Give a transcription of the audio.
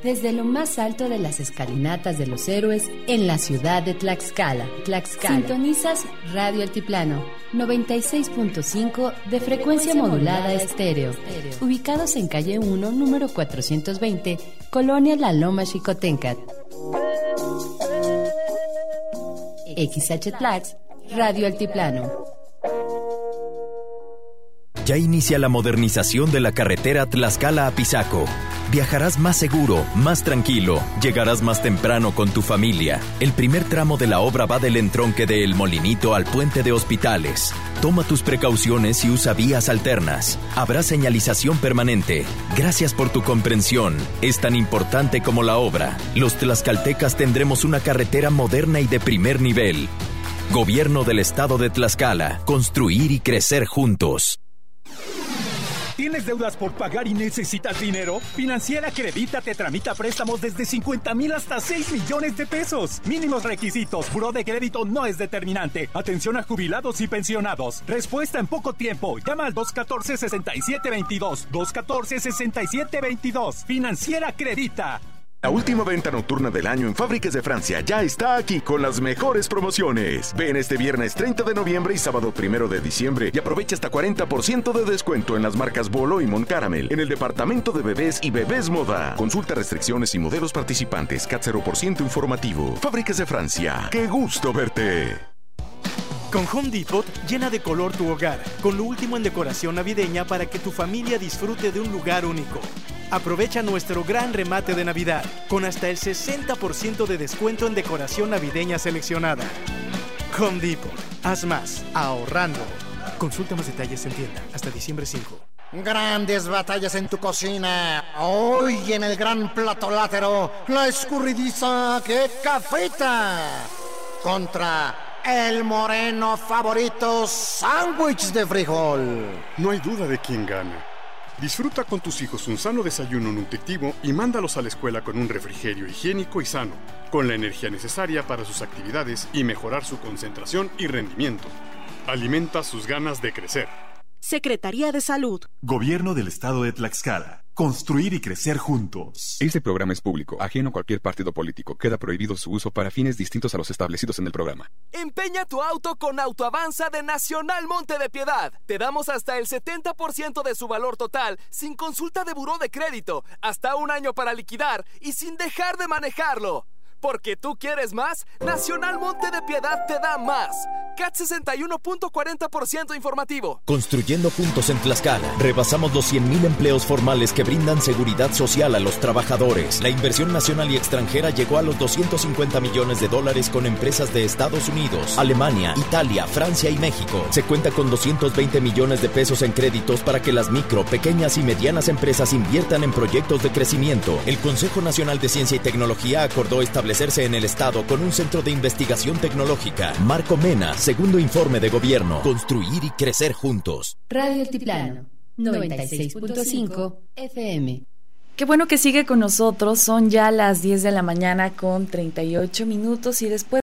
desde lo más alto de las escalinatas de los héroes en la ciudad de Tlaxcala. Sintonizas Radio Altiplano, 96.5 de frecuencia modulada estéreo. Ubicados en calle 1, número 420, Colonia La Loma Xicoténcat. XH Tlax, Radio Altiplano. Ya inicia la modernización de la carretera Tlaxcala a Pisaco. Viajarás más seguro, más tranquilo, llegarás más temprano con tu familia. El primer tramo de la obra va del entronque de El Molinito al puente de Hospitales. Toma tus precauciones y usa vías alternas. Habrá señalización permanente. Gracias por tu comprensión. Es tan importante como la obra. Los tlaxcaltecas tendremos una carretera moderna y de primer nivel. Gobierno del Estado de Tlaxcala. Construir y crecer juntos. ¿Tienes deudas por pagar y necesitas dinero? Financiera Credita te tramita préstamos desde 50,000 hasta 6 millones de pesos. Mínimos requisitos. Buró de crédito no es determinante. Atención a jubilados y pensionados. Respuesta en poco tiempo. Llama al 214-6722. 214-6722. Financiera Credita. La última venta nocturna del año en Fábricas de Francia ya está aquí con las mejores promociones. Ven este viernes 30 de noviembre y sábado 1 de diciembre y aprovecha hasta 40% de descuento en las marcas Bolo y Moncaramel en el departamento de bebés y bebés moda. Consulta restricciones y modelos participantes. CAT 0% informativo. Fábricas de Francia. ¡Qué gusto verte! Con Home Depot, llena de color tu hogar, con lo último en decoración navideña para que tu familia disfrute de un lugar único. Aprovecha nuestro gran remate de Navidad, con hasta el 60% de descuento en decoración navideña seleccionada. Home Depot, haz más, ahorrando. Consulta más detalles en tienda, hasta diciembre 5. Grandes batallas en tu cocina. Hoy en el gran plato látero, la escurridiza que cafeta contra el moreno favorito sándwich de frijol. No hay duda de quién gana. Disfruta con tus hijos un sano desayuno nutritivo y mándalos a la escuela con un refrigerio higiénico y sano, con la energía necesaria para sus actividades y mejorar su concentración y rendimiento. Alimenta sus ganas de crecer. Secretaría de Salud. Gobierno del Estado de Tlaxcala. Construir y crecer juntos. Este programa es público, ajeno a cualquier partido político. Queda prohibido su uso para fines distintos a los establecidos en el programa. Empeña tu auto con Autoavanza de Nacional Monte de Piedad. Te damos hasta el 70% de su valor total, sin consulta de buró de crédito, hasta un año para liquidar y sin dejar de manejarlo. Porque tú quieres más, Nacional Monte de Piedad te da más. CAT 61.40% informativo. Construyendo juntos en Tlaxcala, rebasamos los 100,000 empleos formales que brindan seguridad social a los trabajadores. La inversión nacional y extranjera llegó a los $250 millones con empresas de Estados Unidos, Alemania, Italia, Francia y México. Se cuenta con 220 millones de pesos en créditos para que las micro, pequeñas y medianas empresas inviertan en proyectos de crecimiento. El Consejo Nacional de Ciencia y Tecnología acordó establecerse en el estado con un centro de investigación tecnológica. Marco Mena, segundo informe de gobierno. Construir y crecer juntos. Radio Altiplano, 96.5 FM. Qué bueno que sigue con nosotros. Son ya las 10 de la mañana con 38 minutos y después